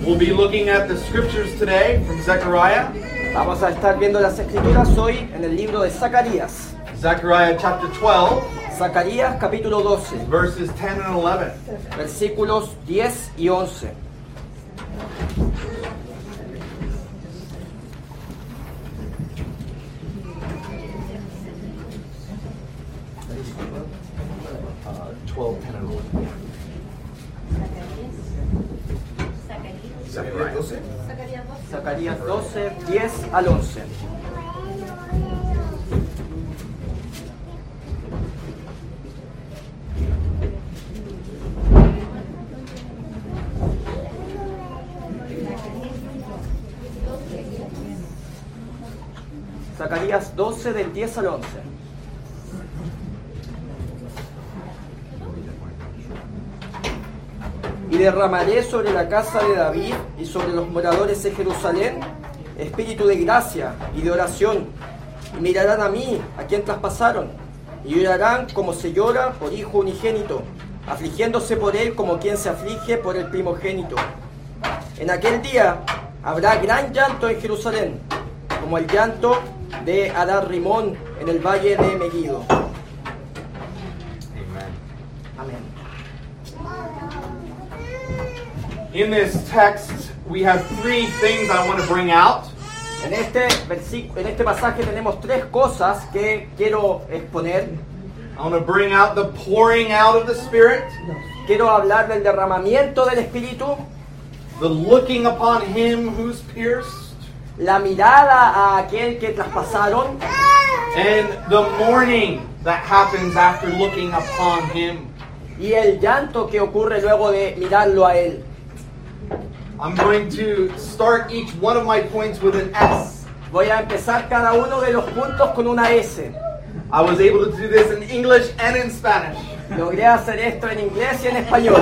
We'll be looking at the scriptures today from Zechariah. Vamos a estar viendo las escrituras hoy en el libro de Zacarías. Zechariah chapter 12, Zacarías capítulo 12, verses 10 and 11. versículos 10 y 11. Zacarías 12, 10 al 11. Zacarías 12 del 10 al 11. Y derramaré sobre la casa de David y sobre los moradores de Jerusalén espíritu de gracia y de oración, y mirarán a mí, a quien traspasaron, y llorarán como se llora por hijo unigénito, afligiéndose por él como quien se aflige por el primogénito. En aquel día habrá gran llanto en Jerusalén, como el llanto de Adar Rimón en el valle de Megiddo. Amén. In this text, we have three things I want to bring out. En este pasaje tenemos tres cosas que quiero exponer. I want to bring out the pouring out of the Spirit, Quiero hablar del derramamiento del Espíritu, the looking upon him who's pierced, la mirada a aquel que traspasaron and the mourning that happens after looking upon him. y el llanto que ocurre luego de mirarlo a él. I'm going to start each one of my points with an S. Voy a empezar cada uno de los puntos con una S. I was able to do this in English and in Spanish. Logré hacer esto en inglés y en español.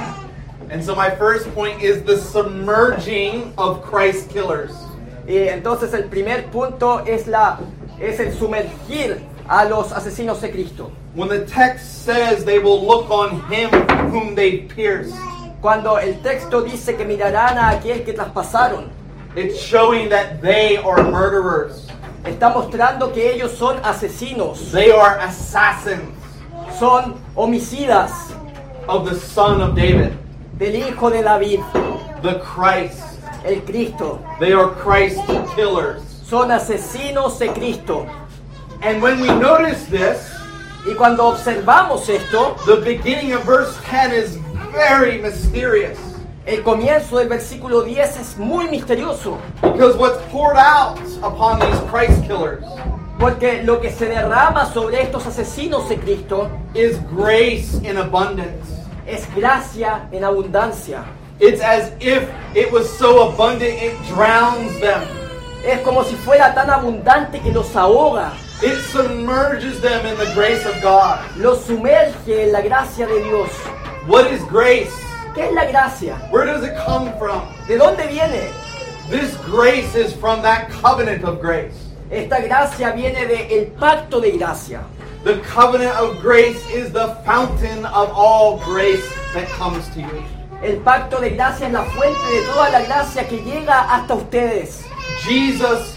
And so my first point is the submerging of Christ killers. Y entonces el primer punto es el sumergir a los asesinos de Cristo. When the text says they will look on him whom they pierced, Cuando el texto dice que mirarán a aquel que traspasaron, it's showing that they are murderers. está mostrando que ellos son asesinos, They are assassins son homicidas of the Son of David, del Hijo de David, the Christ. el Cristo. They are Christ killers. Son asesinos de Cristo. And when we notice this, Y cuando observamos esto, the beginning of verse 10 is very mysterious. el comienzo del versículo 10 es muy misterioso, Because what's poured out upon these Christ killers porque lo que se derrama sobre estos asesinos de Cristo is grace in abundance. es gracia en abundancia. It's as if it was so abundant it drowns them. Es como si fuera tan abundante que los ahoga, It submerges them in the grace of God. los sumerge en la gracia de Dios. What is grace? ¿Qué es la gracia? Where does it come from? ¿De dónde viene? This grace is from that covenant of grace. Esta gracia viene del pacto de gracia. The covenant of grace is the fountain of all grace that comes to you. El pacto de gracia es la fuente de toda la gracia que llega hasta ustedes. Jesus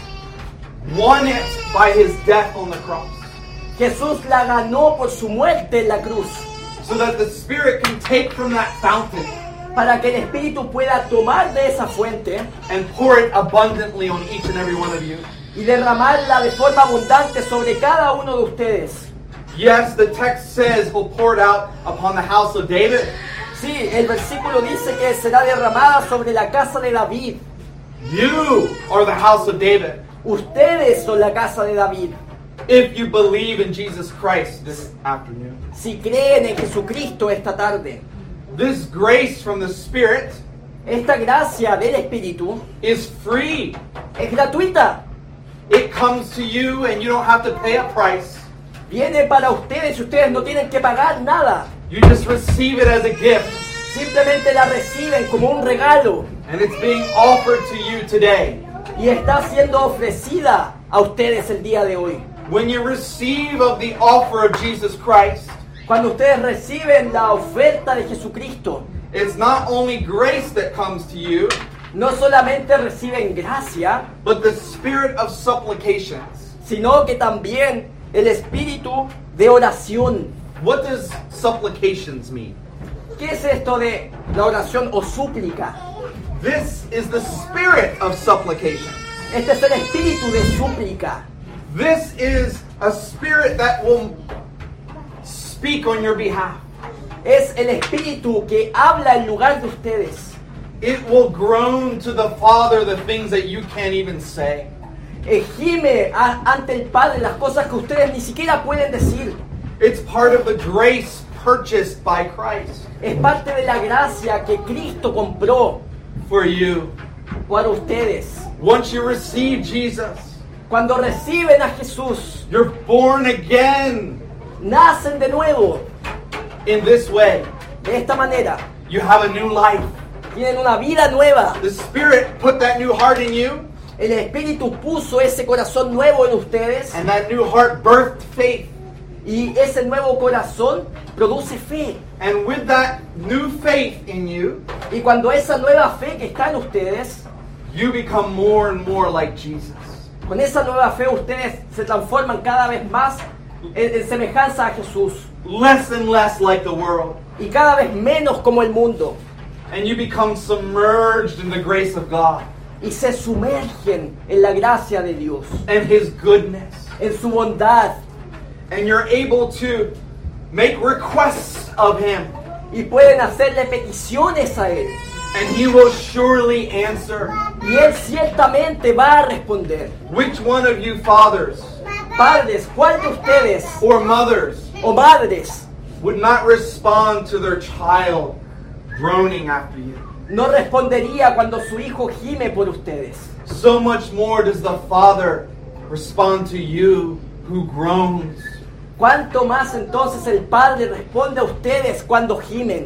won it by his death on the cross, Jesús la ganó por su muerte en la cruz, so that the Spirit can take from that fountain para que el Espíritu pueda tomar de esa fuente and pour it abundantly on each and every one of you. y derramarla de forma abundante sobre cada uno de ustedes. Yes, the text says he'll pour it out upon the house of David. Sí, el versículo dice que será derramada sobre la casa de David. You are the house of David. Ustedes son la casa de David. If you believe in Jesus Christ this afternoon. Si creen en Jesucristo esta tarde, This grace from the Spirit esta gracia del Espíritu is free. es gratuita. It comes to you and you don't have to pay a price. Viene para ustedes y ustedes no tienen que pagar nada. You just receive it as a gift. Simplemente la reciben como un regalo And it's being offered to you today. y está siendo ofrecida a ustedes el día de hoy. When you receive of the offer of Jesus Christ, Cuando ustedes reciben la oferta de Jesucristo, it's not only grace that comes to you, no solamente reciben gracia, but the spirit of supplications. sino que también el espíritu de oración. What does supplications mean? ¿Qué es esto de la oración o súplica? This is the spirit of supplication. Este es el espíritu de súplica. This is a spirit that will speak on your behalf. Es el espíritu que habla en lugar de ustedes. It will groan to the Father the things that you can't even say. Gime ante el Padre las cosas que ustedes ni siquiera pueden decir. It's part of the grace purchased by Christ Es parte de la gracia que Cristo compró for you. para ustedes. Once you receive Jesus, Cuando reciben a Jesús, you're born again nacen de nuevo in this way. de esta manera. You have a new life. Tienen una vida nueva. The Spirit put that new heart in you, El Espíritu puso ese corazón nuevo en ustedes and that new heart birthed faith. y ese nuevo corazón produce fe. And with that new faith in you, Y cuando esa nueva fe que está en ustedes, you become more and more like Jesus. con esa nueva fe ustedes se transforman cada vez más en semejanza a Jesús Less and less like the world. y cada vez menos como el mundo. And you become submerged in the grace of God Y se sumergen en la gracia de Dios, and His goodness. en su bondad. And you're able to make requests of Him. Y pueden hacerle peticiones a Él. And He will surely answer. Y Él ciertamente va a responder. Which one of you fathers Padres, ¿cuál de ustedes or mothers o madres would not respond to their child groaning after you? no respondería cuando su hijo gime por ustedes? So much more does the Father respond to you who groans. ¿Cuánto más entonces el Padre responde a ustedes cuando gimen?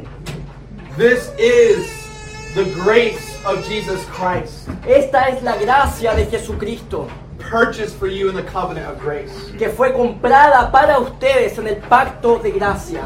This is the grace of Jesus Christ, Esta es la gracia de Jesucristo, purchased for you in the covenant of grace. que fue comprada para ustedes en el pacto de gracia.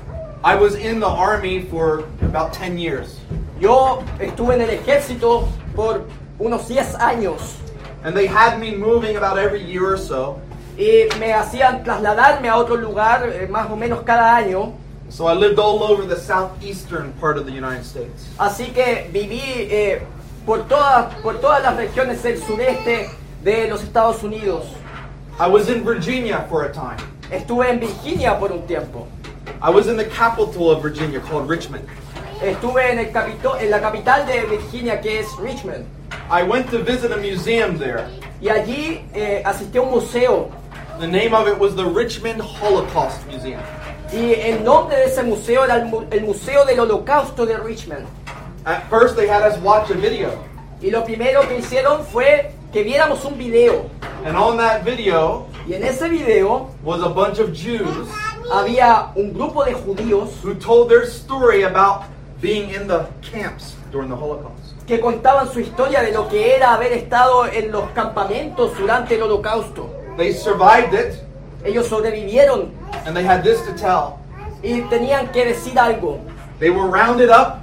I was in the army for about 10 years, Yo estuve en el ejército por unos 10 años and they had me moving about every year or so. y me hacían trasladarme a otro lugar más o menos cada año. So I lived all over the southeastern part of the United States. Así que viví por todas las regiones del sureste de los Estados Unidos. I was in Virginia for a time. Estuve en Virginia por un tiempo. I was in the capital of Virginia called Richmond. Estuve en la capital de Virginia, que es Richmond. I went to visit a museum there. Y allí asistí a un museo. The name of it was the Richmond Holocaust Museum. Y el nombre de ese museo era el Museo del Holocausto de Richmond. At first they had us watch a video. Y lo primero que hicieron fue que viéramos un video. And on that video Y en ese video was a bunch of Jews había un grupo de judíos who told their story about being in the camps during the Holocaust. que contaban su historia de lo que era haber estado en los campamentos durante el Holocausto. They survived it, Ellos sobrevivieron and they had this to tell. y tenían que decir algo. They were rounded up.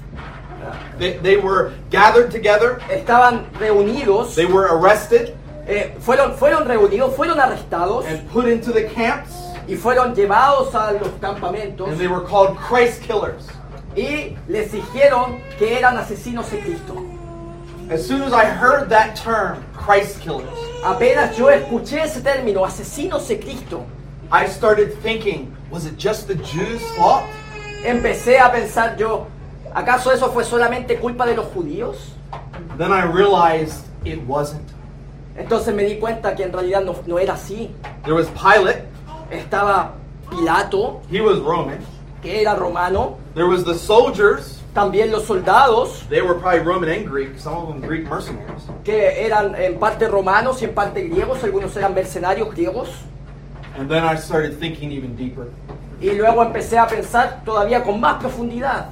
They were gathered together. Estaban reunidos, They were arrested fueron reunidos, fueron arrestados and put into the camps, y fueron llevados a los campamentos and they were called Christ killers. y les dijeron que eran asesinos de Cristo. As soon as I heard that term, Christ killers, Apenas yo escuché ese término, asesinos de Cristo, I started thinking, was it just the Jews' fault? empecé a pensar yo, ¿acaso eso fue solamente culpa de los judíos? Then I realized it wasn't. Entonces me di cuenta que en realidad no era así. There was Pilate, Estaba Pilato, he was Roman. que era romano, There was the soldiers, también los soldados, they were probably Roman and Greek, some of them Greek mercenaries. que eran en parte romanos y en parte griegos, algunos eran mercenarios griegos. And then I started thinking even deeper. Y luego empecé a pensar todavía con más profundidad.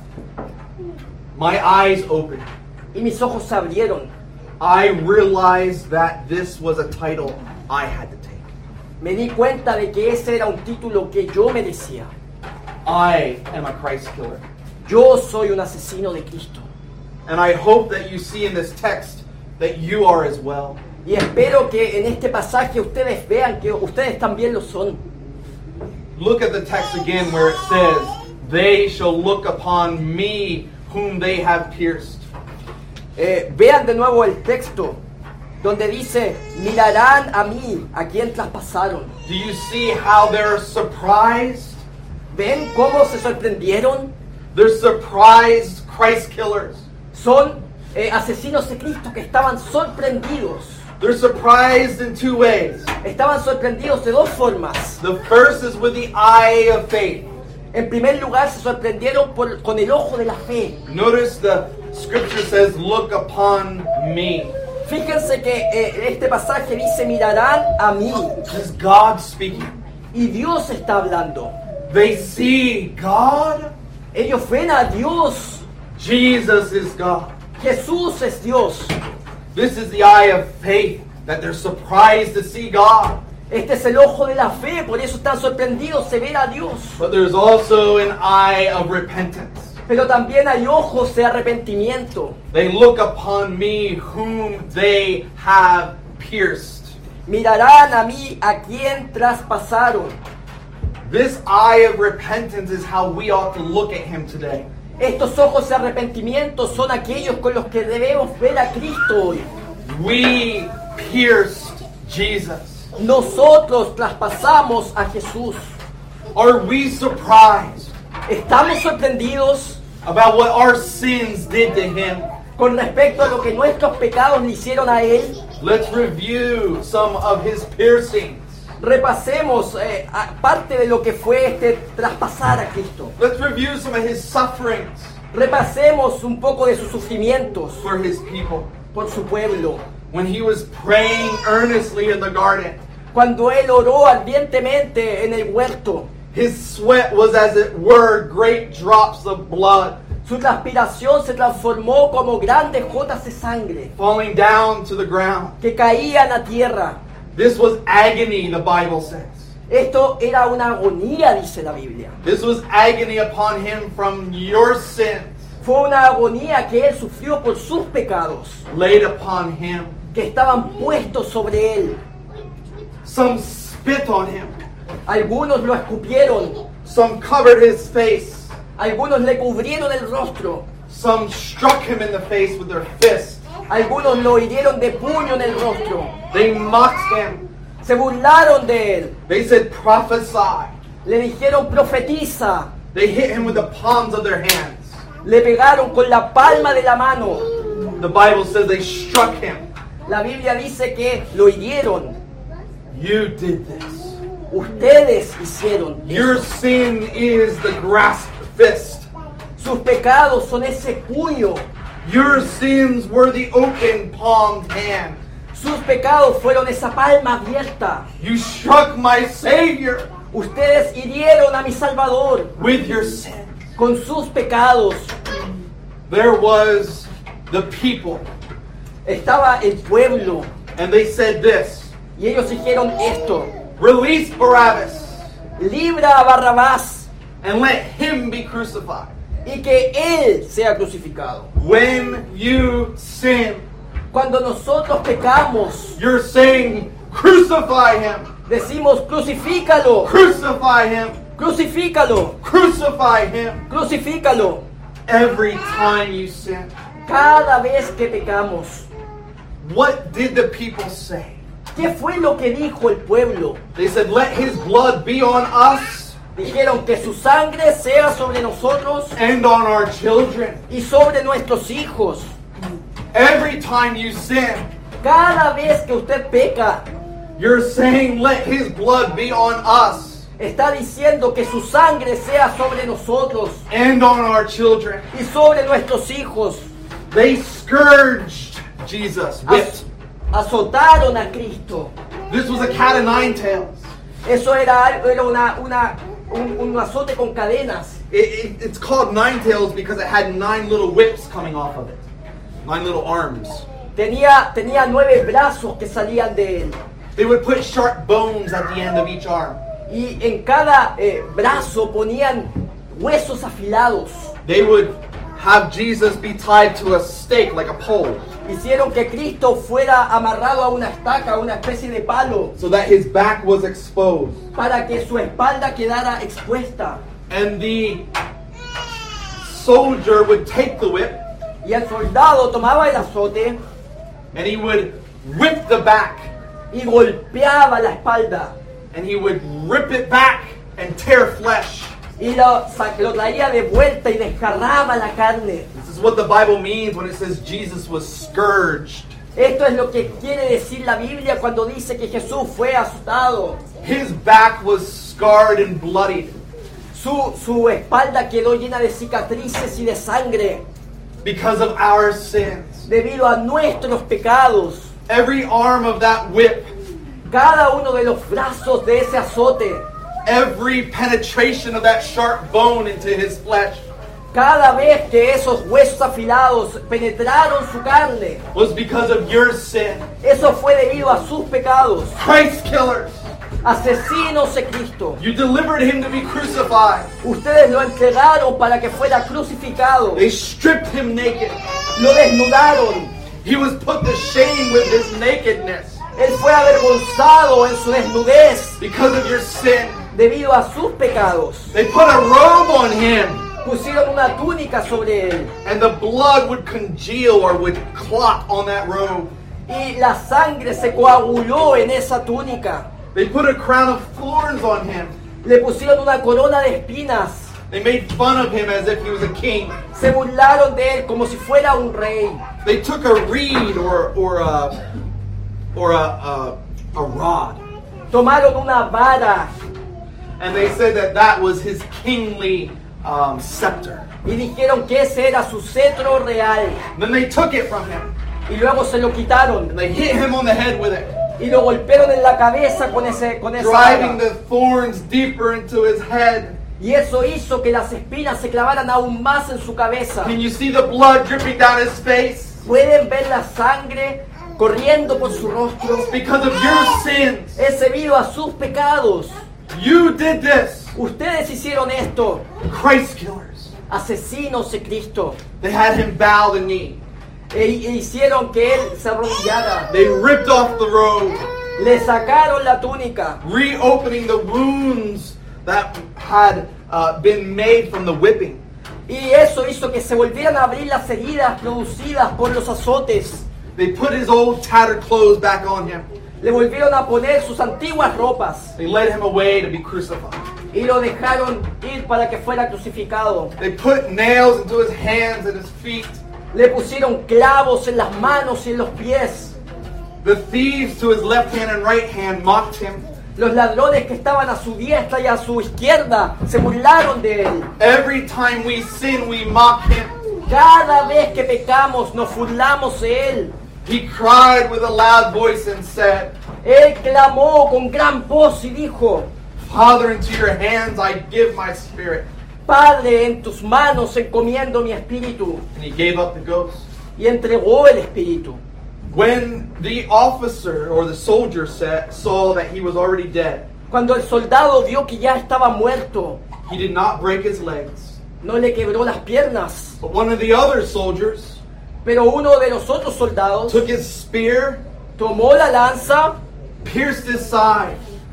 My eyes opened. Y mis ojos se abrieron. I realized that this was a title I had to take. Me di cuenta de que ese era un título que yo merecía. I am a Christ killer. yo soy un asesino de Cristo. And I hope that you see in this text that you are as well. Y espero que en este pasaje ustedes vean que ustedes también lo son. Look at the text again where it says, they shall look upon me whom they have pierced. Vean de nuevo el texto donde dice, mirarán a mí, a quien traspasaron. Do you see how they're surprised? ¿Ven cómo se sorprendieron? They're surprised Christ killers. Son asesinos de Cristo que estaban sorprendidos. They're surprised in two ways. Estaban sorprendidos de dos formas. The first is with the eye of faith. En primer lugar, se sorprendieron con el ojo de la fe. Notice the scripture says, look upon me. Fíjense que este pasaje dice, mirarán a mí. This is God speaking. Y Dios está hablando. They see God. Ellos ven a Dios. Jesus is God. Jesús es Dios. This is the eye of faith, that they're surprised to see God. Este es el ojo de la fe, por eso están sorprendidos de ver a Dios. But there's also an eye of repentance. Pero también hay ojos de arrepentimiento. They look upon me whom they have pierced. Mirarán a mí a quien traspasaron. This eye of repentance is how we ought to look at him today. Estos ojos de arrepentimiento son aquellos con los que debemos ver a Cristo hoy. We pierced Jesus. Nosotros traspasamos a Jesús. Are we surprised ¿Estamos sorprendidos about what our sins did to him? con respecto a lo que nuestros pecados le hicieron a Él? Let's review some of his piercings. Repasemos parte de lo que fue este traspasar a Cristo. Let's review some of his sufferings Repasemos un poco de sus sufrimientos for his people. por su pueblo. When he was praying earnestly in the garden, Cuando Él oró ardientemente en el huerto, his sweat was as it were great drops of blood su transpiración se transformó como grandes gotas de sangre falling down to the ground. que caían a tierra. This was agony, the Bible says. Esto era una agonía, dice la Biblia. This was agony upon him from your sins Fue una agonía que Él sufrió por sus pecados, laid upon him. que estaban puestos sobre Él. Some spit on him. Algunos lo escupieron, Some covered his face. algunos le cubrieron el rostro, Some struck him in the face with their fists. algunos lo hirieron de puño en el rostro, They mocked him. se burlaron de Él, They said, prophesy. le dijeron profetiza, They hit him with the palms of their hands. le pegaron con la palma de la mano. The Bible says they struck him. La Biblia dice que lo hirieron. You did this. Ustedes hicieron Your eso. sin is the grasped fist. Sus pecados son ese puño. Your sins were the open palmed hand. Sus pecados fueron esa palma abierta. You struck my Savior Ustedes hirieron a mi Salvador with your sin. con sus pecados. There was the people, Estaba el pueblo and they said this, y ellos dijeron esto: release Barabbas libra a Barrabás and let him be crucified. y que él sea crucificado. When you sin, Cuando nosotros pecamos, you're saying, crucify him, decimos crucifícalo, crucify him, crucifícalo, crucify him. crucifícalo. Every time you sin. Cada vez que pecamos, What did the people say? ¿qué fue lo que dijo el pueblo? They said, let his blood be on us Dijeron que su sangre sea sobre nosotros and on our children. y sobre nuestros hijos. Every time you sin, Cada vez que usted peca, you're saying, let his blood be on us está diciendo que su sangre sea sobre nosotros and on our children. y sobre nuestros hijos. They scourged Jesus, whipped. Azotaron a Cristo. This was a cat o' nine tails. Eso era un azote con cadenas. It's called nine tails because it had 9 little whips coming off of it. 9 little arms. Tenía 9 brazos que salían de él. They would put sharp bones at the end of each arm. Y en cada brazo ponían huesos afilados. they would have Jesus be tied to a stake like a pole, Hicieron que Cristo fuera amarrado a una estaca, a una especie de palo, so that his back was exposed. para que su espalda quedara expuesta. And the soldier would take the whip Y el soldado tomaba el azote and he would whip the back y golpeaba la espalda. and he would rip it back and tear flesh. Y lo traía de vuelta y desgarraba la carne. This is what the Bible means when it says Jesus was scourged. Esto es lo que quiere decir la Biblia cuando dice que Jesús fue azotado. His back was scarred and bloodied Su espalda quedó llena de cicatrices y de sangre because of our sins. debido a nuestros pecados. Every arm of that whip, Cada uno de los brazos de ese azote, every penetration of that sharp bone into his flesh cada vez que esos huesos afilados penetraron su carne, was because of your sin. eso fue debido a sus pecados. Christ killers, Asesinos de Cristo. you delivered him to be crucified. Ustedes lo entregaron para que fuera crucificado. They stripped him naked. Lo desnudaron. He was put to shame with his nakedness Él fue avergonzado en su desnudez because of your sin. debido a sus pecados. They put a robe on him, Pusieron una túnica sobre él and the blood would congeal or would clot on that robe. y la sangre se coaguló en esa túnica. They put a crown of thorns on him. Le pusieron una corona de espinas. They made fun of him as if he was a king. Se burlaron de él como si fuera un rey. They took a reed or a rod, Tomaron una vara and they said that that was his kingly scepter. y dijeron que ese era su cetro real. And then they took it from him Y luego se lo quitaron and they hit him on the head with it, y lo golpearon en la cabeza con esa driving vara. the thorns deeper into his head. Y eso hizo que las espinas se clavaran aún más en su cabeza. Can you see the blood dripping down his face? Pueden ver la sangre corriendo por su rostro. It's because of your sins. Es debido a sus pecados. You did this. Ustedes hicieron esto. Christ killers. Asesinos de Cristo. They had him bow the knee. E hicieron que él se arrodillara. They ripped off the robe, Le sacaron la túnica. reopening the wounds that had been made from the whipping. Y eso hizo que se volvieran a abrir las heridas producidas por los azotes. They put his old tattered clothes back on him. Le volvieron a poner sus antiguas ropas. They led him away to be crucified. Y lo dejaron ir para que fuera crucificado. They put nails into his hands and his feet. Le pusieron clavos en las manos y en los pies. The thieves to his left hand and right hand mocked him. Los ladrones que estaban a su diestra y a su izquierda se burlaron de él. Every time we sin, we mock him. Cada vez que pecamos nos burlamos de él. He cried with a loud voice and said, Él clamó con gran voz y dijo: Father, into your hands I give my spirit. Padre, en tus manos encomiendo mi espíritu. And he gave up the ghost. Y entregó el espíritu. When the officer or the soldier saw that he was already dead, Cuando el soldado vio que ya estaba muerto, he did not break his legs. no le quebró las piernas. But one of the other soldiers Pero uno de los otros soldados took his spear, tomó la lanza pierced his side,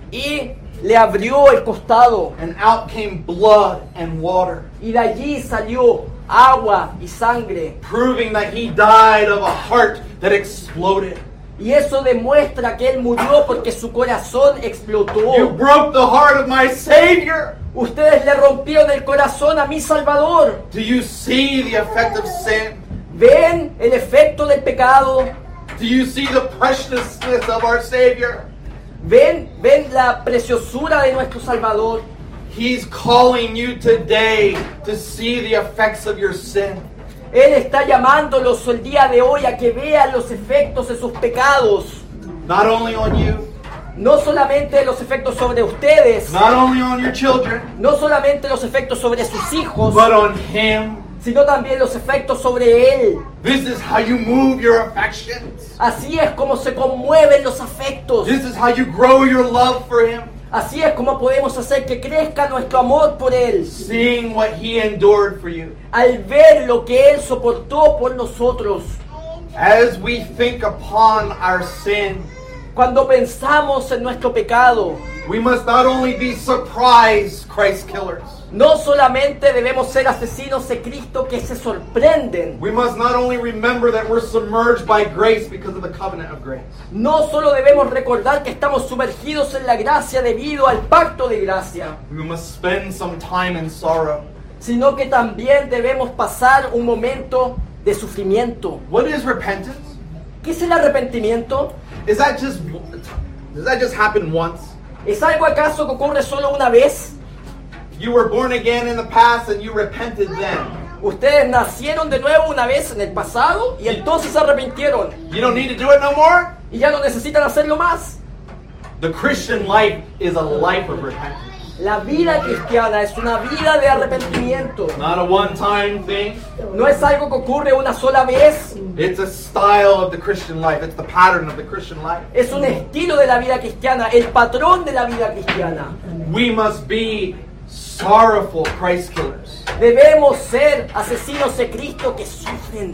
y le abrió el costado. and out came blood and water, Y de allí salió agua y sangre. proving that he died of a heart that exploded. Y eso demuestra que él murió porque su corazón You explotó. broke the heart of my Savior. Ustedes le rompieron el corazón a mi Salvador. Do you see the effect of sin? ¿Ven el efecto del pecado? Do you see the preciousness of our Savior? ¿Ven la preciosura de nuestro Salvador? He's calling you today to see the effects of your sin. Él está llamándolos el día de hoy a que vean los efectos de sus pecados. Not only on you, No solamente los efectos sobre ustedes, not only on your children, no solamente los efectos sobre sus hijos, but on Him. sino también los efectos sobre Él. This is how you move your affections. Así es como se conmueven los afectos. This is how you grow your love for Him. Así es como podemos hacer que crezca nuestro amor por Él. Seeing what He endured for you. Al ver lo que Él soportó por nosotros. As we think upon our sin, Cuando pensamos en nuestro pecado, we must not only be surprised Christ killers. no solamente debemos ser asesinos de Cristo que se sorprenden. We must not only remember that we're submerged by grace because of the covenant of grace. No solo debemos recordar que estamos sumergidos en la gracia debido al pacto de gracia, We must spend some time in sorrow. sino que también debemos pasar un momento de sufrimiento. What is repentance? ¿Qué es el arrepentimiento? Does that just happen once? ¿Es algo acaso que ocurre solo una vez? You were born again in the past and you repented then. Ustedes nacieron de nuevo una vez en el pasado y entonces se arrepintieron You don't need to do it no more? y ya no necesitan hacerlo más. The Christian life is a life of repentance. La vida cristiana es una vida de arrepentimiento. Not a one-time thing. No es algo que ocurre una sola vez. It's a style of the Christian life. It's the pattern of the Christian life. Es un estilo de la vida cristiana, el patrón de la vida cristiana. We must be sorrowful Christ killers. Debemos ser asesinos de Cristo que sufren.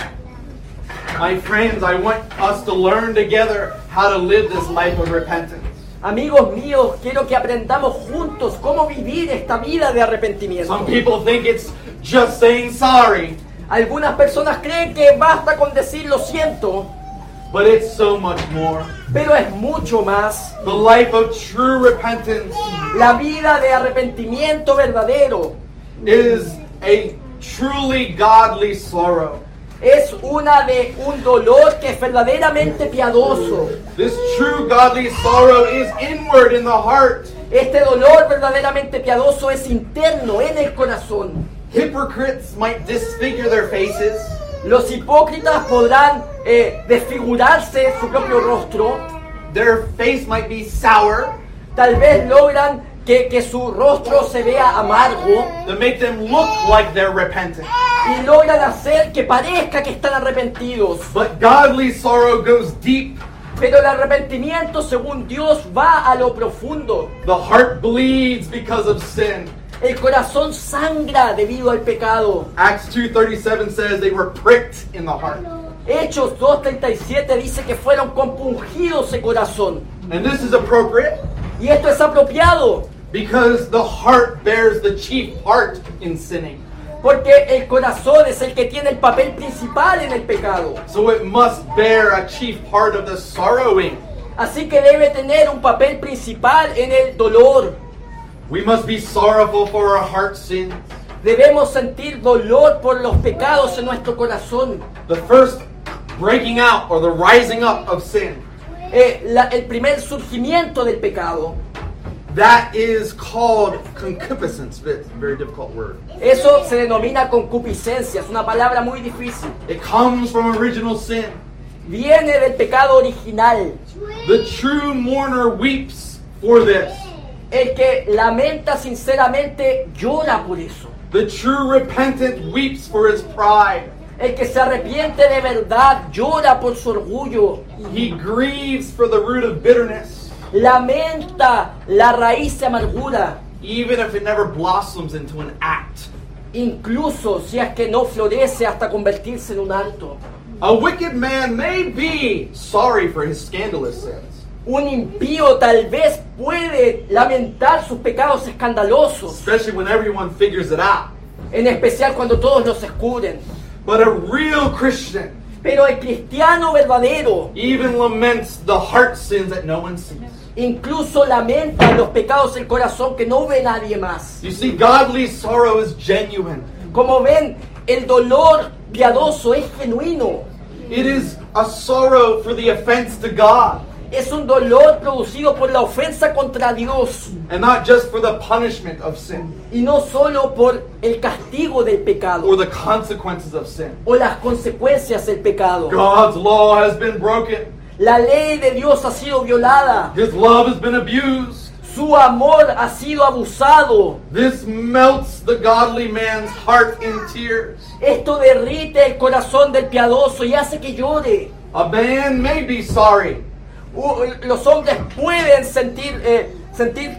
My friends, I want us to learn together how to live this life of repentance. Amigos míos, quiero que aprendamos juntos cómo vivir esta vida de arrepentimiento. Some people think it's just saying sorry, Algunas personas creen que basta con decir lo siento, but it's so much more. pero es mucho más. The life of true repentance La vida de arrepentimiento verdadero is a truly godly sorrow. es una de un dolor que es verdaderamente piadoso. This true godly sorrow is inward in the heart. Este dolor verdaderamente piadoso es interno, en el corazón. Hypocrites might disfigure their faces. Los hipócritas podrán desfigurarse su propio rostro. Their face might be sour Tal vez logran que su rostro se vea amargo to make them look like they're repentant. y logran hacer que parezca que están arrepentidos. But godly sorrow goes deep. Pero el arrepentimiento, según Dios, va a lo profundo. The heart bleeds because of sin. El corazón sangra debido al pecado. Acts 2:37 says they were pricked in the heart. Hechos 2:37 dice que fueron compungidos de corazón. And this is appropriate Y esto es apropiado, because the heart bears the chief part in sinning. porque el corazón es el que tiene el papel principal en el pecado. So it must bear a chief part of the sorrowing. Así que debe tener un papel principal en el dolor. We must be sorrowful for our heart sins. Debemos sentir dolor por los pecados en nuestro corazón. The first breaking out or the rising up of sin, El primer surgimiento del pecado. that is called concupiscence. It's a very difficult word. Eso se denomina concupiscencia. Es una palabra muy difícil. It comes from original sin. Viene del pecado original. The true mourner weeps for this. El que lamenta sinceramente llora por eso. The true repentant weeps for his pride. El que se arrepiente de verdad llora por su orgullo. He grieves for the root of bitterness, Lamenta la raíz de amargura. even if it never blossoms into an act. Incluso si es que no florece hasta convertirse en un acto. A wicked man may be sorry for his scandalous sins, Un impío tal vez puede lamentar sus pecados escandalosos, especially when everyone figures it out. en especial cuando todos los descubren. But a real Christian Pero el cristiano verdadero even laments the heart sins that no one sees. incluso lamenta los pecados del corazón que no ve nadie más. You see, godly sorrow is genuine. Como ven, el dolor piadoso es genuino. It is a sorrow for the offense to God, Es un dolor producido por la ofensa contra Dios and not just for the punishment of sin y no solo por el castigo del pecado or the consequences of sin. o las consecuencias del pecado. God's law has been broken. La ley de Dios ha sido violada. His love has been abused. Su amor ha sido abusado. This melts the godly man's heart in tears. Esto derrite el corazón del piadoso y hace que llore. A man may be sorry, Los hombres pueden sentir sentir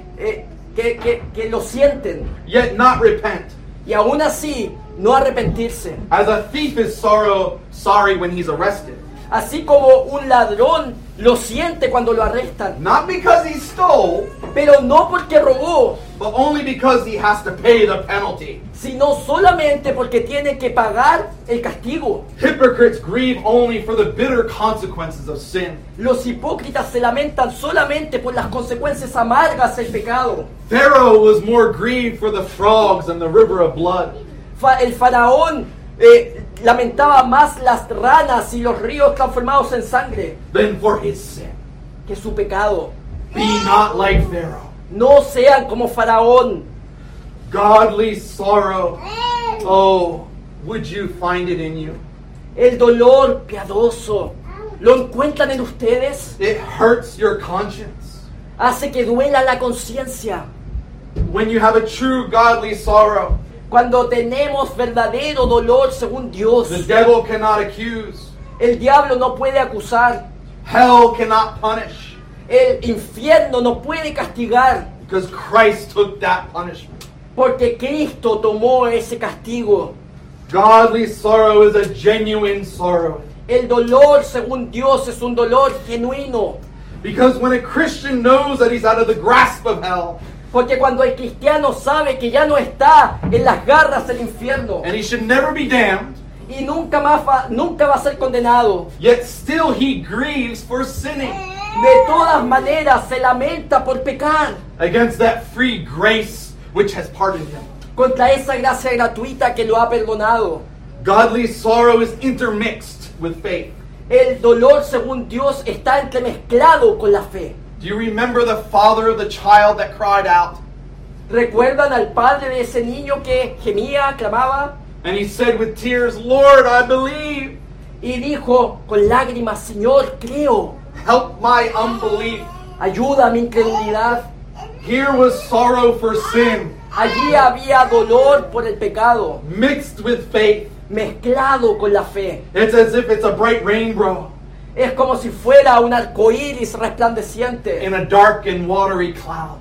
que lo sienten yet not repent. y aún así no arrepentirse. As a thief is sorry when he's arrested. Así como un ladrón lo siente cuando lo arrestan, Not because he stole, pero no porque robó, but only because he has to pay the penalty. sino solamente porque tiene que pagar el castigo. Hypocrites grieve only for the bitter consequences of sin. Los hipócritas se lamentan solamente por las consecuencias amargas del pecado. Pharaoh was more grieved for the frogs and the river of blood El faraón lamentaba más las ranas y los ríos transformados en sangre than for his sin. que su pecado. Be not like Pharaoh. No sean como faraón. Godly sorrow. Oh, would you find it in you? El dolor piadoso, ¿lo encuentran en ustedes? It hurts your conscience. Hace que duela la conciencia. When you have a true godly sorrow, Cuando tenemos verdadero dolor según Dios, the devil cannot accuse. el diablo no puede acusar, Hell cannot punish. el infierno no puede castigar, Because Christ took that punishment. porque Cristo tomó ese castigo. Godly sorrow is a genuine sorrow. El dolor según Dios es un dolor genuino, Because when a Christian knows that he's out of the grasp of hell, porque cuando el cristiano sabe que ya no está en las garras del infierno and he should never be damned, y nunca va a ser condenado, yet still he grieves for sinning de todas maneras se lamenta por pecar against that free grace which has pardoned him. contra esa gracia gratuita que lo ha perdonado. Godly sorrow is intermixed with faith. El dolor según Dios está entremezclado con la fe. Do you remember the father of the child that cried out? ¿Recuerdan al padre de ese niño que gemía, clamaba? And he said with tears, Lord, I believe. Y dijo con lágrimas, Señor, creo, Help my unbelief. ayuda a mi incredulidad. Here was sorrow for sin, Allí había dolor por el pecado, mixed with faith. mezclado con la fe. It's as if it's a bright rainbow Es como si fuera un arco iris resplandeciente in a dark and watery cloud.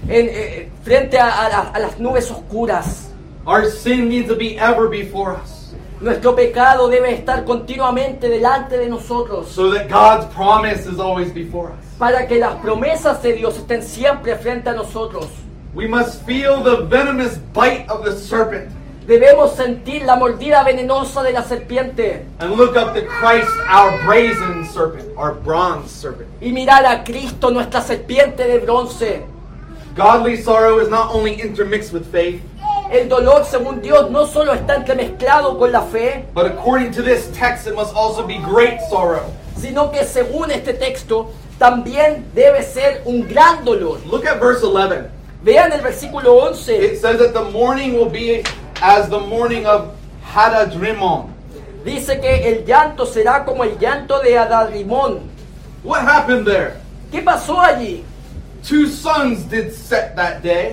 frente a las nubes oscuras. Our sin needs to be ever before us, Nuestro pecado debe estar continuamente delante de nosotros so that God's promise is always before us. para que las promesas de Dios estén siempre frente a nosotros. We must feel the venomous bite of the serpent Debemos sentir la mordida venenosa de la serpiente and look up to Christ, our brazen serpent, our bronze serpent. y mirar a Cristo, nuestra serpiente de bronce. Godly sorrow is not only intermixed with faith, El dolor, según Dios, no solo está entremezclado con la fe, but according to this text, it must also be great sorrow. sino que según este texto, también debe ser un gran dolor. Look at verse 11. Vean el versículo 11. It says that the mourning will be as the mourning of Hadadrimon. Dice que el llanto será como el llanto de Adadrimón. What happened there? ¿Qué pasó allí? 2 suns did set that day.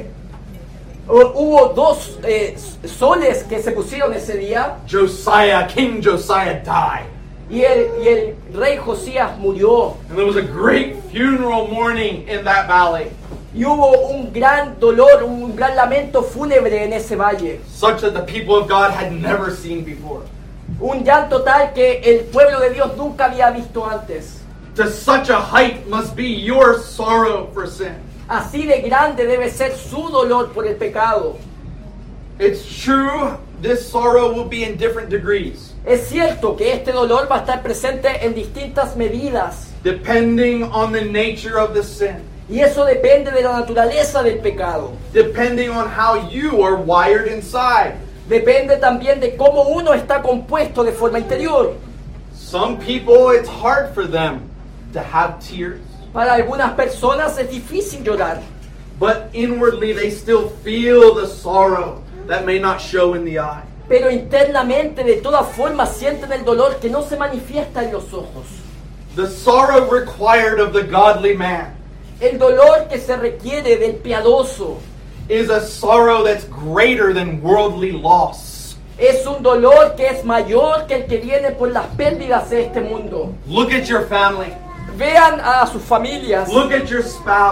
Hubo dos soles que se pusieron ese día King Josiah died. y el rey Josías murió. And there was a great funeral mourning in that valley, Y hubo un gran dolor, un gran lamento fúnebre en ese valle. such that the people of God had never seen before. Un llanto tal que el pueblo de Dios nunca había visto antes. To such a height must be your sorrow for sin. Así de grande debe ser su dolor por el pecado. It's true, this sorrow will be in different degrees, Es cierto que este dolor va a estar presente en distintas medidas. depending on the nature of the sin, Y eso depende de la naturaleza del pecado. depending on how you are wired inside. Depende también de cómo uno está compuesto de forma interior. Some people, it's hard for them to have tears, Para algunas personas es difícil llorar, but inwardly they still feel the sorrow that may not show in the eye. pero internamente de todas formas sienten el dolor que no se manifiesta en los ojos. The sorrow required of the godly man El dolor que se requiere del piadoso is a sorrow that's greater than worldly loss. es un dolor que es mayor que el que viene por las pérdidas de este mundo. Look at your family. Vean a sus familias, Look at your spouse.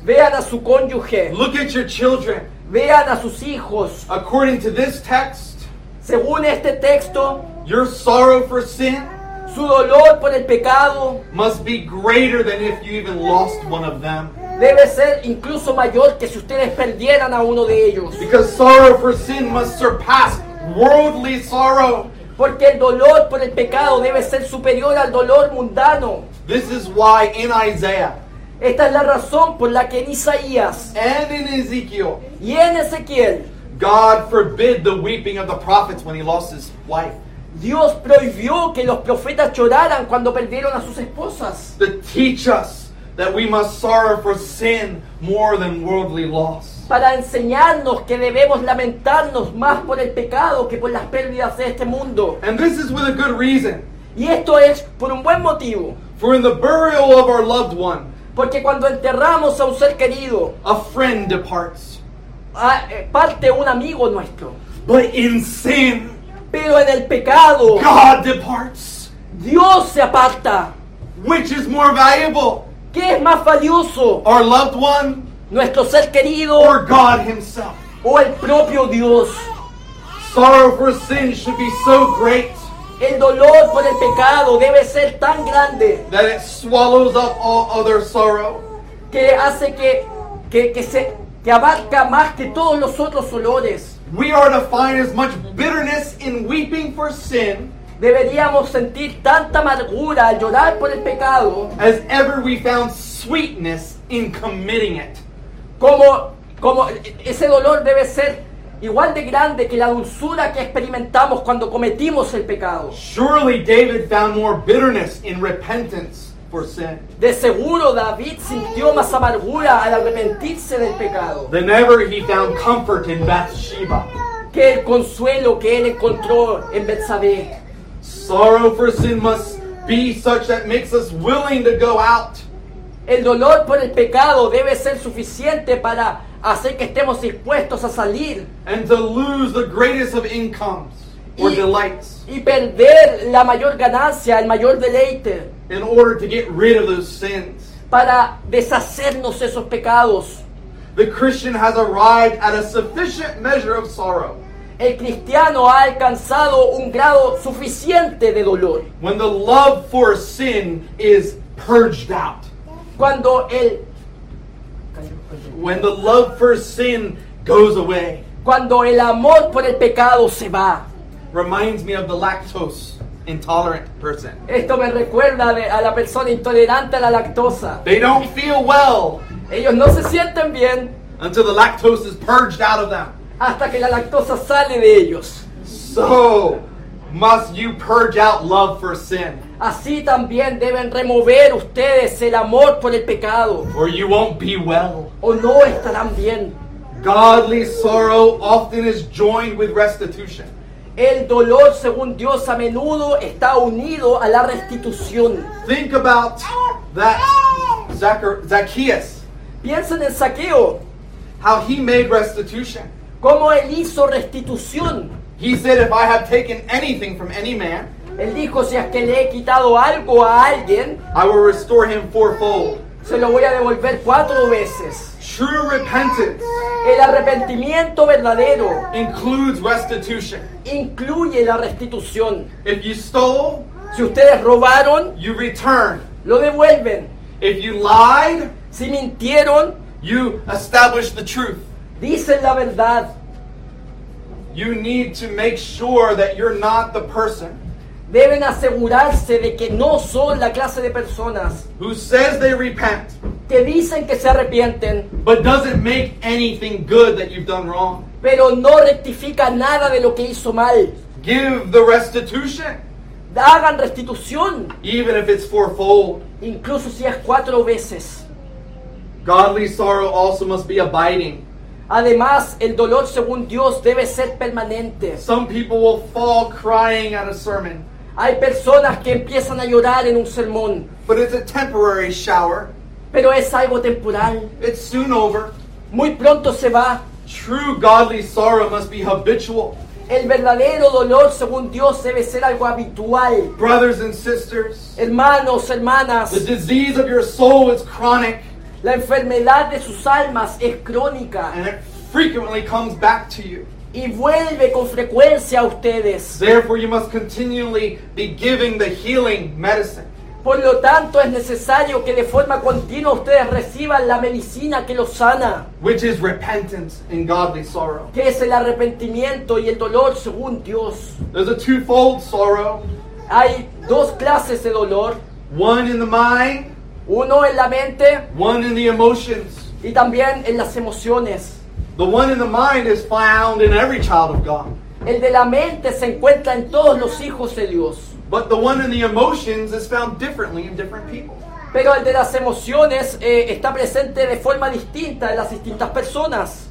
vean a su cónyuge, Look at your children. vean a sus hijos. According to this text, Según este texto, your sorrow for sin su dolor por el pecado must be greater than if you even lost one of them. debe ser incluso mayor que si ustedes perdieran a uno de ellos. Because sorrow for sin must surpass worldly sorrow. Porque el dolor por el pecado debe ser superior al dolor mundano. This is why in Isaiah Esta es la razón por la que en Isaías and in Ezekiel, y en Ezequiel, God forbid the weeping of the prophets when he lost his wife. Dios prohibió que los profetas lloraran cuando perdieron a sus esposas. To teach us that we must sorrow for sin more than worldly loss. Para enseñarnos que debemos lamentarnos más por el pecado que por las pérdidas de este mundo. And this is with a good reason. Y esto es por un buen motivo. For in the burial of our loved one, Porque cuando enterramos a un ser querido, a friend departs. parte un amigo nuestro. But in sin, Pero en el pecado, God departs. Dios se aparta. Which is more valuable? ¿Qué es más valioso? Our loved one ¿Nuestro ser querido or God himself? o el propio Dios? Sorrow for sin should be so great El dolor por el pecado debe ser tan grande that it swallows up all other sorrow. que hace que abarca más que todos los otros dolores. We are to find as much bitterness in weeping for sin Deberíamos sentir tanta amargura al llorar por el pecado as ever we found sweetness in committing it. como ese dolor debe ser igual de grande que la dulzura que experimentamos cuando cometimos el pecado. Surely David found more bitterness in repentance for sin De seguro David sintió más amargura al arrepentirse del pecado than ever he found comfort in Bathsheba. que el consuelo que él encontró en Betsabé. Sorrow for sin must be such that makes us willing to go out. El dolor por el pecado debe ser suficiente para hacer que estemos dispuestos a salir And to lose the greatest of incomes or delights y perder la mayor ganancia, el mayor deleite, in order to get rid of those sins. para deshacernos de esos pecados. The Christian has arrived at a sufficient measure of sorrow El cristiano ha alcanzado un grado suficiente de dolor when the love for sin is purged out. cuando When the love for sin goes away. el amor por el pecado se va. Reminds me of the lactose intolerant person. Esto me recuerda a la persona intolerante a la lactosa. They don't feel well Ellos no se sienten bien until the lactose is purged out of them. hasta que la lactosa sale de ellos. So must you purge out love for sin, Así también deben remover ustedes el amor por el pecado, or you won't be well. o no estarán bien. Godly sorrow often is joined with restitution. El dolor, según Dios, a menudo está unido a la restitución. Think about that Zacchaeus, Piensen en Zaqueo, how he made restitution. cómo él hizo restitución. He said, if I have taken anything from any man, Él dijo, si es que le he quitado algo a alguien, I will restore him fourfold. se lo voy a devolver 4 veces. True repentance El arrepentimiento verdadero includes restitution. incluye la restitución. If you stole, Si ustedes robaron, you return. lo devuelven. If you lied, Si mintieron, you establish the truth. dicen la verdad. You need to make sure that you're not the person Deben asegurarse de que no son la clase de personas who says they repent, que dicen que se arrepienten, but doesn't make anything good that you've done wrong. pero no rectifica nada de lo que hizo mal. Give the restitution, Hagan restitución, even if it's fourfold. incluso si es 4 veces. Godly sorrow also must be abiding. Además, el dolor según Dios debe ser permanente. Some people will fall crying at a sermon, Hay personas que empiezan a llorar en un sermón, but it's a temporary shower. pero es algo temporal. It's soon over. Muy pronto se va. True godly sorrow must be habitual. El verdadero dolor según Dios debe ser algo habitual. Brothers and sisters, Hermanos, hermanas, the disease of your soul is chronic. La enfermedad de sus almas es crónica and it frequently comes back to you. y vuelve con frecuencia a ustedes. Therefore, you must continually be giving the healing medicine. Por lo tanto, es necesario que de forma continua ustedes reciban la medicina que los sana, Which is repentance and godly sorrow. que es el arrepentimiento y el dolor según Dios. There's a twofold sorrow, Hay dos clases de dolor, one in the mind, uno en la mente one in the emotions. y también en las emociones. The one in the mind is found in every child of God. El de la mente se encuentra en todos los hijos de Dios, But the one in the emotions is found differently in different people. pero el de las emociones está presente de forma distinta en las distintas personas.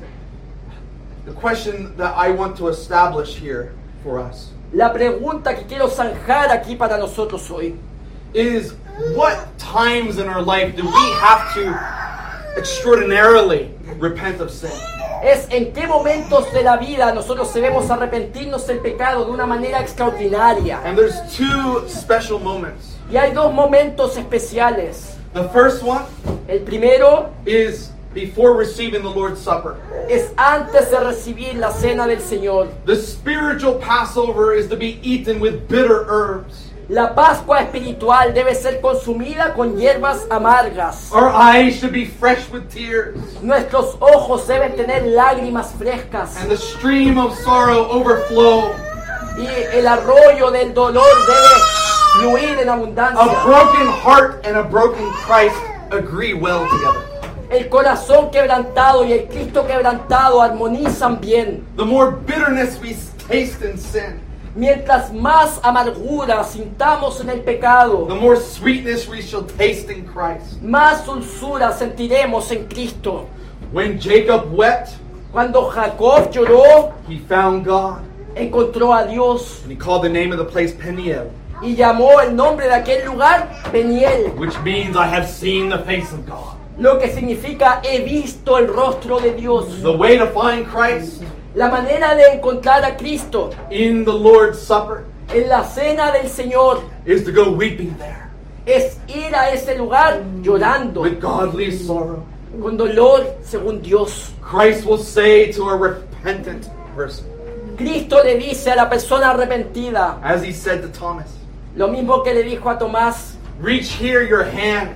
The question that I want to establish here for us La pregunta que quiero zanjar aquí para nosotros hoy is, what times in our life do we have to extraordinarily repent of sin? es en qué momentos de la vida nosotros debemos arrepentirnos del pecado de una manera extraordinaria. And there's two special moments. Y hay dos momentos especiales. The first one El primero is before receiving the Lord's Supper. es antes de recibir la cena del Señor. The spiritual Passover is to be eaten with bitter herbs. La Pascua espiritual debe ser consumida con hierbas amargas. Our eyes should be fresh with tears, Nuestros ojos deben tener lágrimas frescas. and the stream of sorrow overflow. Y el arroyo del dolor debe fluir en A abundancia. broken heart and a broken Christ agree well together. El corazón quebrantado y el Cristo quebrantado armonizan bien. The more bitterness we taste in sin, Mientras más amargura sintamos en el pecado, the more sweetness we shall taste in Christ. más dulzura sentiremos en Cristo. When Jacob wept, Cuando Jacob lloró, he found God, encontró a Dios and he called the name of the place Peniel, y llamó el nombre de aquel lugar Peniel, which means I have seen the face of God. lo que significa he visto el rostro de Dios. The way to find Christ La manera de encontrar a Cristo in the Lord's Supper en la cena del Señor is to go weeping there es ir a ese lugar llorando, with godly sorrow. con dolor según Dios. Christ will say to a repentant person, Cristo le dice a la persona arrepentida, as he said to Thomas, lo mismo que le dijo a Tomás, reach here your hand,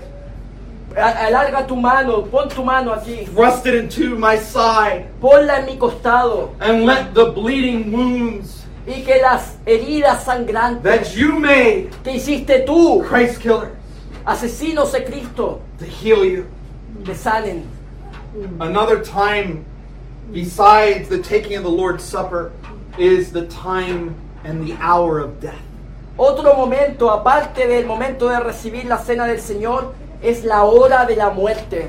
alarga tu mano, pon tu mano aquí, thrust it into my side, ponla en mi costado, and let the bleeding wounds y que las heridas sangrantes that you made, que hiciste tú, Christ killers, asesinos de Cristo, to heal you. te sanen. Another time besides the taking of the Lord's Supper is the time and the hour of death. Otro momento, aparte del momento de recibir la cena del Señor, es la hora de la muerte.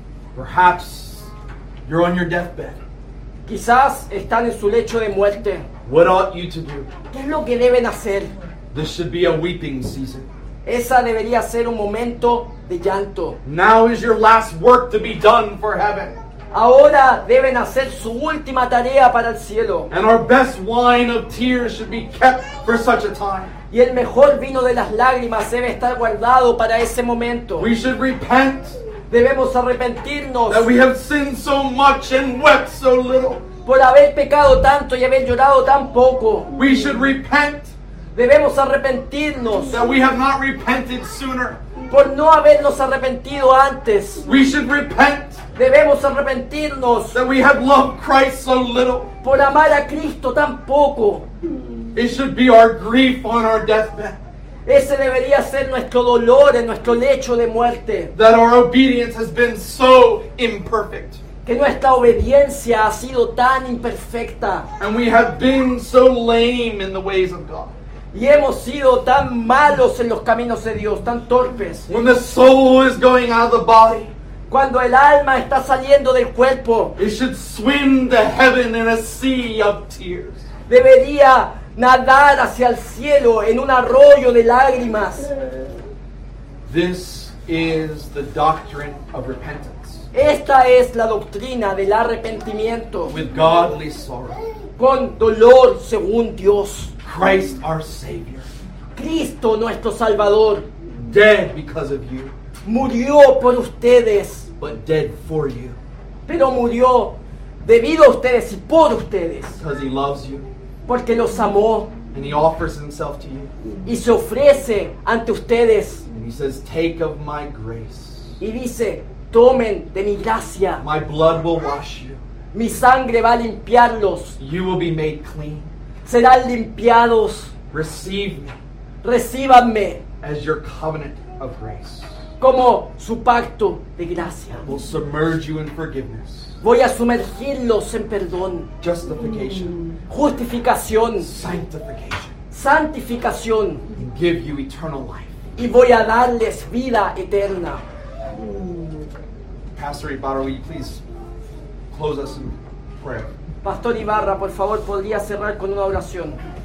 Perhaps you're on your deathbed. Quizás están en su lecho de muerte. What ought you to do? ¿Qué es lo que deben hacer? This should be a weeping season. Esa debería ser un momento de llanto. Now is your last work to be done for heaven. Ahora deben hacer su última tarea para el cielo. And our best wine of tears should be kept for such a time. Y el mejor vino de las lágrimas debe estar guardado para ese momento. We should repent Debemos arrepentirnos that we have sinned so much and wept so little. por haber pecado tanto y haber llorado tan poco. We should repent Debemos arrepentirnos that we have not repented sooner. por no habernos arrepentido antes. We should repent Debemos arrepentirnos that we have loved Christ so little. por amar a Cristo tan poco. It should be our grief on our deathbed, Ese debería ser nuestro dolor en nuestro lecho de muerte. that our obedience has been so imperfect, Que nuestra obediencia ha sido tan imperfecta and we have been so lame in the ways of God. y hemos sido tan malos en los caminos de Dios, tan torpes. When the soul is going out of the body, Cuando el alma está saliendo del cuerpo, it should swim to heaven in a sea of tears. debería nadar hacia el cielo en un arroyo de lágrimas. This is the doctrine of repentance Esta es la doctrina del arrepentimiento with godly sorrow. con dolor según Dios. Christ our Savior, Cristo nuestro Salvador dead because of you, murió por ustedes but dead for you. pero murió debido a ustedes y por ustedes, Because he loves you porque los amó and he offers himself to you. y se ofrece ante ustedes And he says, take of my grace. y dice, tomen de mi gracia, My blood will wash you. mi sangre va a limpiarlos, You will be made clean. serán limpiados, Receive me recíbanme as your covenant of grace. como su pacto de gracia. Will submerge you in forgiveness, Voy a sumergirlos en perdón, justification, justificación, sanctification, santificación, and give you eternal life. y voy a darles vida eterna. Pastor Ibarra, will you please close us in prayer? Pastor Ibarra, por favor, podría cerrar con una oración.